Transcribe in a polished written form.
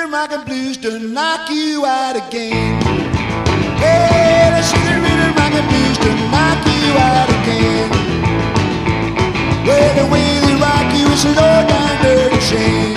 rhythm rock and blues to knock you out again. Hey, the sugar rhythm rock and blues to knock you out again. Well, the way they rock you is a low down dirty shame.